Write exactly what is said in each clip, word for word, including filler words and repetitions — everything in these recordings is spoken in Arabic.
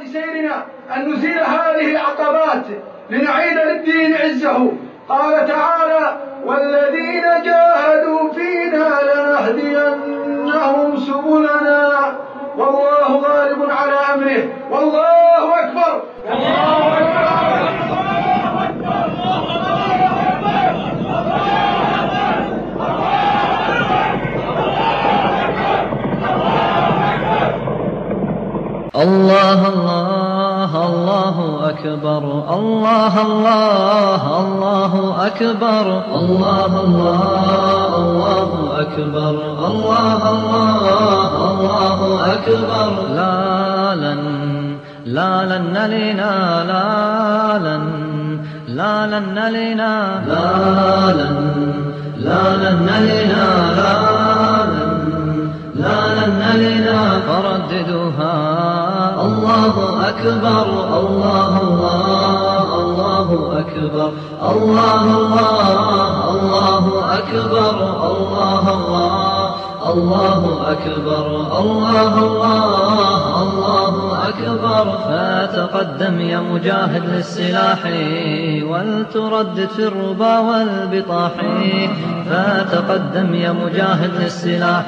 سيرنا أن نزيل هذه العقبات لنعيد للدين عزه. قال تعالى: والذين جاهدوا فينا لنهدينهم سبلنا والله غالب على أمره والله أكبر. الله أكبر. الله الله الله أكبر. الله الله الله أكبر. الله الله الله أكبر. الله الله الله أكبر. لا لن لا لن نلينا لا لن لا لن نلينا لا لن لا لن نلينا لا لن لا لن نلينا فرددوها. الله أكبر. الله الله الله أكبر. الله الله الله أكبر. الله الله الله أكبر. الله الله الله أكبر. فتقدم يا مجاهد للسلاح ولتردد في الربا والبطاح. فتقدم يا مجاهد للسلاح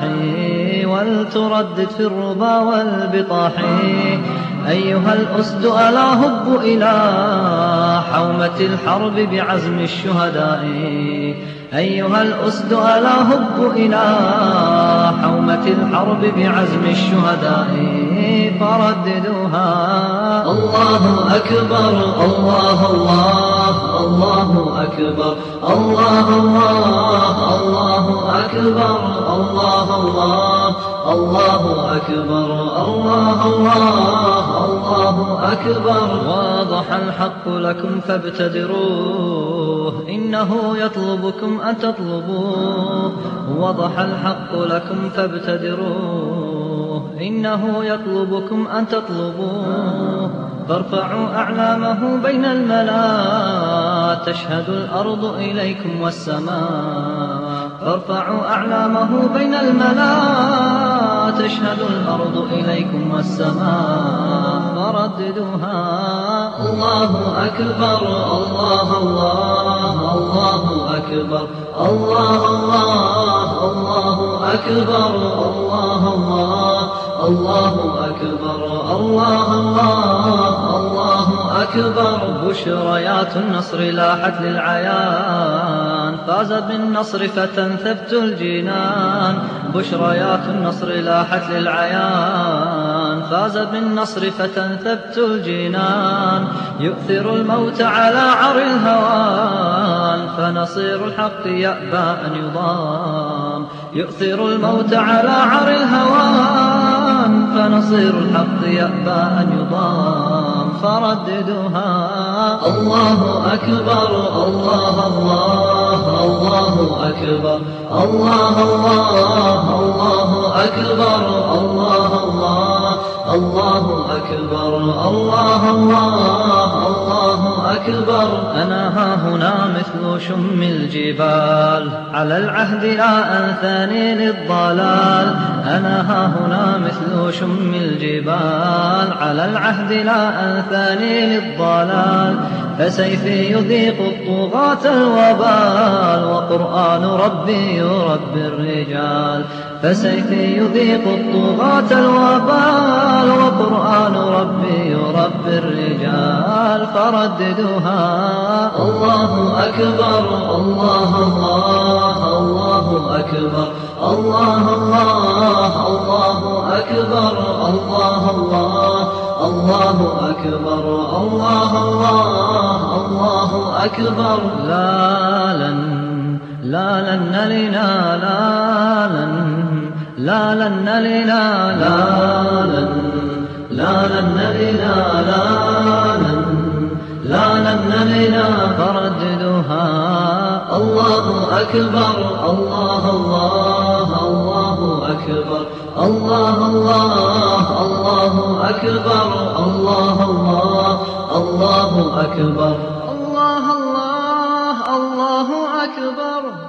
ولتردد في الربا والبطاح. أيها الأسد ألا هب إلى حومة الحرب بعزم الشهداء. أيها الأسد ألا هب إلى حومة الحرب بعزم الشهداء فرددوها. الله أكبر. الله الله الله أكبر. الله الله الله أكبر. الله الله الله أكبر. الله الله الله أكبر. واضح الحق لكم فابتدروه إنه يطلبكم أن تطلبوه. وضح الحق لكم فابتدروه إنه يطلبكم أن تطلبوه. فارفعوا أعلامه بين الملا تشهد الأرض إليكم والسماء. فارفعوا أعلامه بين الملا تشهد الأرض إليكم والسماء فرددوها. الله أكبر. الله الله الله أكبر. الله الله الله أكبر. الله الله الله أكبر. الله الله الله أكبر. بشريات النصر لاحت للعيان فاز بالنصر فتى ثبت الجنان. بشريات النصر لاحت للعيان فاز بالنصر فتى ثبت الجنان. يؤثر الموت على عر الهوان فنصير الحق يأبى أن يضام. يؤثر الموت على عر الهوان فنصير الحق يأبى أن يضام فرددوها. الله أكبر. الله الله الله أكبر. الله الله الله أكبر. الله الله الله أكبر. الله الله الله أكبر. أنا ها هنا مثل شم الجبال على العهد لا أنثاني للضلال. أنا ها هنا مثل شم الجبال على العهد لا أنثاني للضلال. فسيفي يذيق الطغاة الوبال وقرآن ربي يربي الرجال. فسيفي يذيق الطغاة الوبال وقرآن ربي يربي الرجال فرددوها. الله أكبر. الله الله الله أكبر. الله الله الله أكبر. الله الله الله أكبر. الله الله الله أكبر. لا لن لا لن نلينا لا لن لا لن نلينا لا لن لا لن نلينا لا لن لا لن نلينا فرددوها. الله أكبر. الله الله الله أكبر. الله الله الله أكبر. الله الله الله أكبر. الله الله الله أكبر.